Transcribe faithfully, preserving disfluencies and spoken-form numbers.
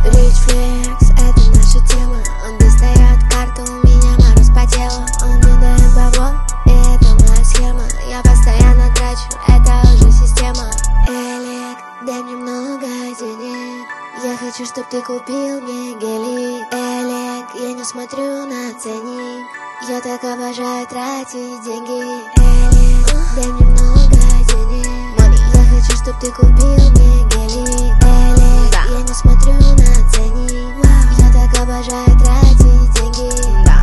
Rich flex, это наша тема. Он достает карту, у меня мороз по телу. Он мне дает бабло, и это моя схема. Я постоянно трачу, это уже система. Элик, дай мне много денег. Я хочу, чтоб ты купил мне гелик. Элик, я не смотрю на ценник. Я так обожаю тратить деньги. Элик, дай мне много денег. Money. Я хочу, чтоб ты купил